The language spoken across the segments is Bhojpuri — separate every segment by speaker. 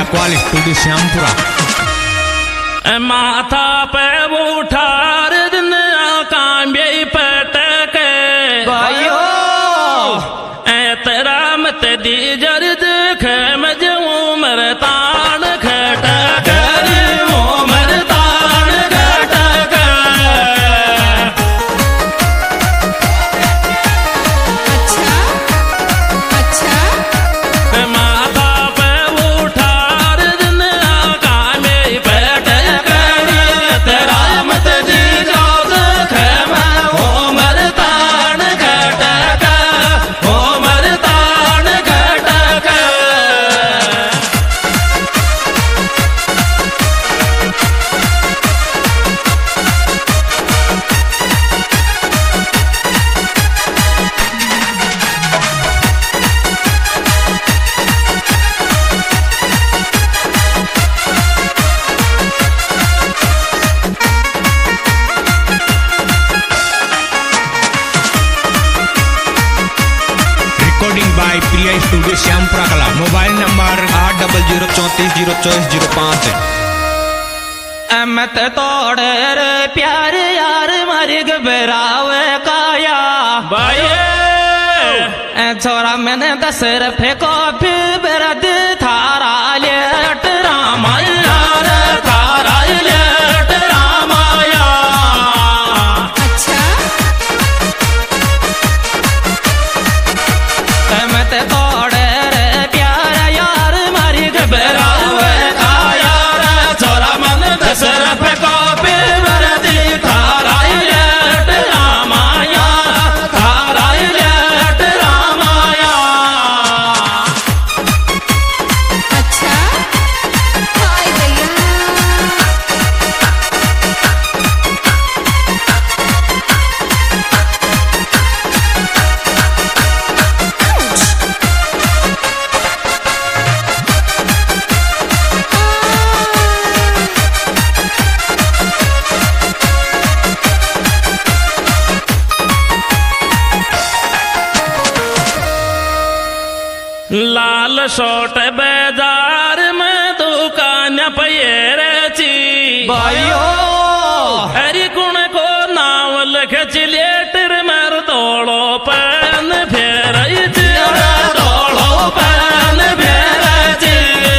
Speaker 1: बैकवाल स्टूडियो श्यामपुरा।
Speaker 2: माथा पे उठार दिन कांबे पटक
Speaker 3: भाइयो
Speaker 2: तेरा मत दी जर्द खमज उमर तान खटक उमर तान खटक।
Speaker 3: अच्छा अच्छा
Speaker 2: माथा पे उठार दिन कांबे पटक तेरा मत दी जर्द खमज उमर तान खटक उमर तान खटक।
Speaker 1: Recording by Priya studio Shyampura Kala. Mobile number 8004344005।
Speaker 3: मत तोड़े रे प्यार यार मरी घबरावे काया
Speaker 2: भाई
Speaker 3: छोरा मैंने दसर फेंको फिर बेरद थारा लेट रामाया
Speaker 2: थारा लेट रामाया।
Speaker 3: अच्छा मत तोड़े रे प्यार यार मरी
Speaker 2: बेरावे काया छोरा मन दसर फेंको फिर बरदी थारा लेट रामाया थारा लेट रामाया।
Speaker 3: अच्छा हाय भैया
Speaker 2: लाल शोट बाजार में दुकान पैरची
Speaker 3: भाइयो
Speaker 2: हरी गुण को नाव लिख लेटर मर दौड़ो पैन फेर दौड़ो पैन फेरची।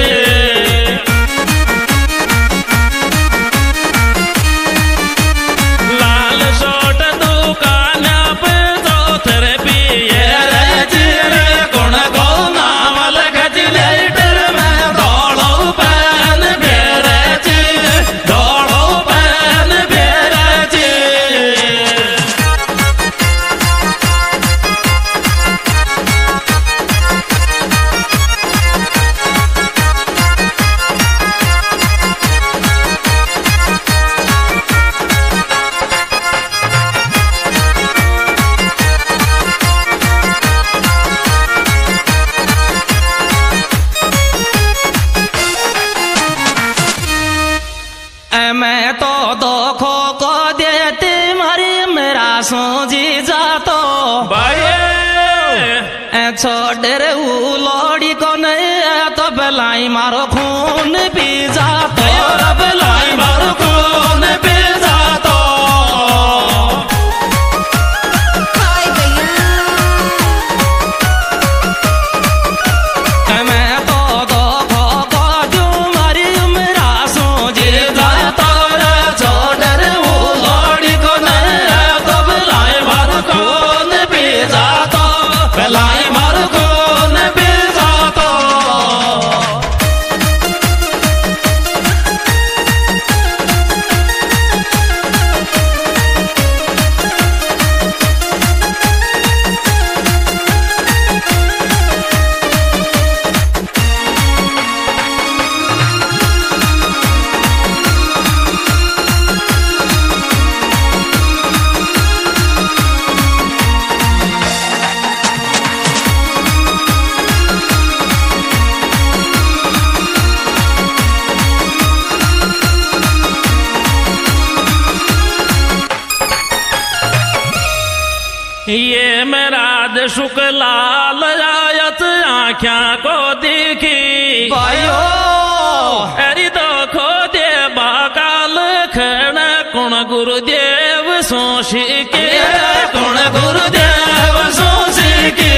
Speaker 2: लाल शोट दुकान पे चौथर पिए गुण को नाम लिख लेटर में दौड़ो पैन फेरची दौड़ो पैन फेरची।
Speaker 3: मैं तो दुखों को देती मरी मेरा सोजी जातो छोड़ रे लोड़ी को नहीं तो बलाई मारो खून पी जातो
Speaker 2: बलाई मारो खून पी जातो।
Speaker 3: हाय भैया मैं तो दुखों को जो मरी मेरा सोजी जातो
Speaker 2: छोड़ रे लोड़ी को नहीं तो बलाई मारो खून पी जातो बलाई मारो खून पी जातो। ये मेराज शुक्लाल आयत आख्या को देखी
Speaker 3: भाइयों
Speaker 2: गुरुदेव सोशी के गुण गुरुदेव सोशी के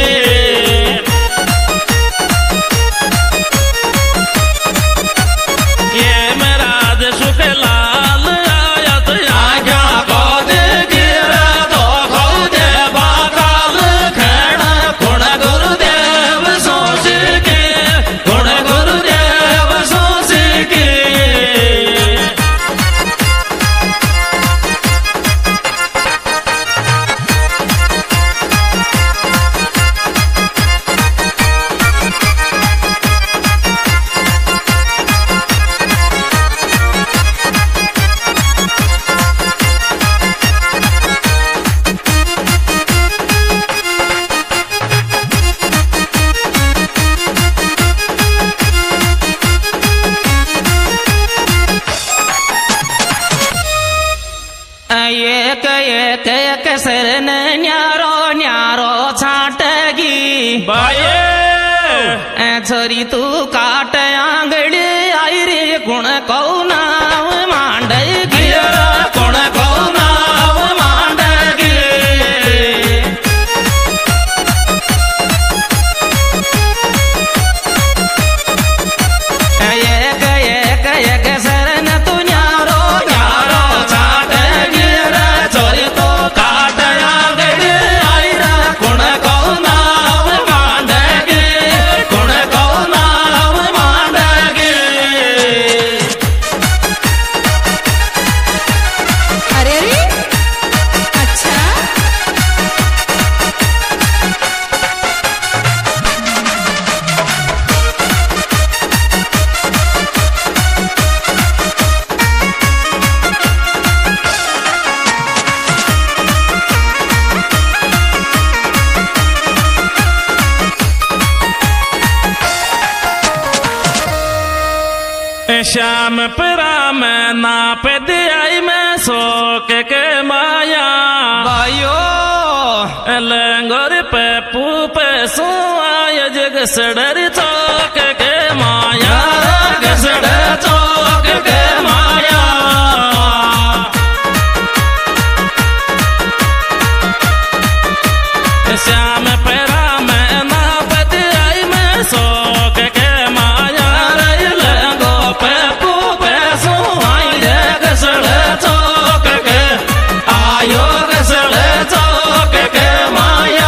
Speaker 2: ये मेरा सुख लाल आयत आज्ञा को दे गिरा तो खो दे बाकाल खेड़ा गुण गुरुदेव सोशी के गुण गुरुदेव सोशी के
Speaker 3: एक सर न्यारो न्यारो छाटगी
Speaker 2: बाये
Speaker 3: छोरी तू काट आंगड़ी आई रे गुण कौनाव मांडगी
Speaker 2: गुण कौनाव मांडगी
Speaker 3: एक सरन तू न्यारो न्यारो
Speaker 2: छाटगी छोरी तो काट आंगड़ी आई रे गुण कौनाव मांडगी गुण कौनाव मांडगी
Speaker 4: अरे अरे अच्छा
Speaker 2: श्याम परा मैं नाप दियाई मैं सो के माया
Speaker 3: भाइयो
Speaker 2: लंगोर पे पूपे सुआय जग सडर चौक के माया गसड़ चौक के माया श्याम परा मैं नाप दियाई मैं सो के माया लंगो पे पूपे सुआय जग सड़ चौक के आयो गसड़ चौक के माया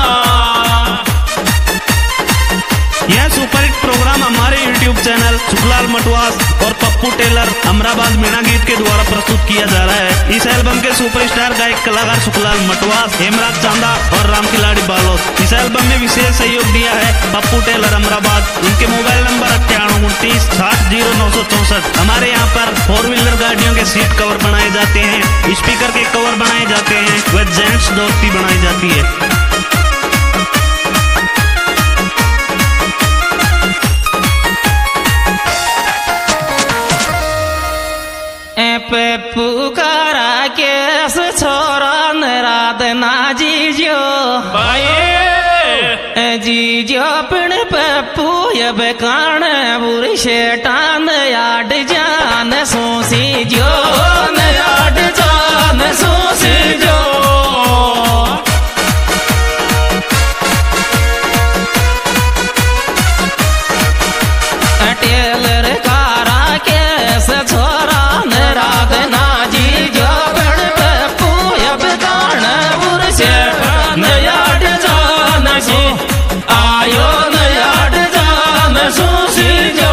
Speaker 5: यह सुपरहिट प्रोग्राम हमारे YouTube चैनल सुखलाल मटवास और पप्पू टेलर अमराबाद मीणा गीत के द्वारा प्रस्तुत किया जा रहा है। इस एल्बम के सुपरस्टार गायक कलाकार सुखलाल मटवास, हेमराज चांदा और राम खिलाड़ी बालोद। इस एल्बम में विशेष सहयोग दिया है पप्पू टेलर अमराबाद। इनके मोबाइल नंबर 9829600964। हमारे यहाँ पर 4 व्हीलर गाड़ियों के सीट कवर बनाए जाते हैं, स्पीकर के कवर बनाए जाते हैं व जेंट्स धोती बनाई जाती है।
Speaker 3: पे पुकारा केस छोरा रात ना जीजो
Speaker 2: बाये
Speaker 3: जीजो पिण पप्पू ये बेकान बुरी शेटान याड जान सोसी जो
Speaker 2: याड जान सोसी जो
Speaker 3: टेलर कारा केस छोरा रात ना जीजो पिण पप्पू ये बेकान बुरी शेटान
Speaker 2: याड जान सो आयो याड जान सोसी जो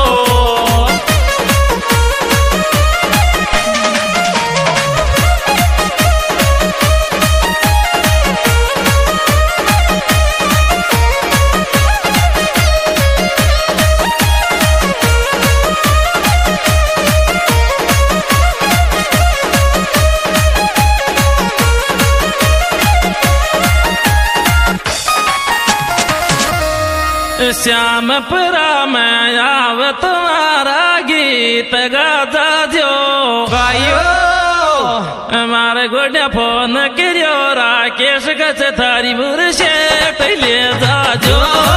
Speaker 2: श्याम परा मैं आव तुम्हारा गीत गाता जो
Speaker 3: भाइयो
Speaker 2: हमारे गोड्या फोन करियो राकेश कच थारी बुर शेट ले जा जो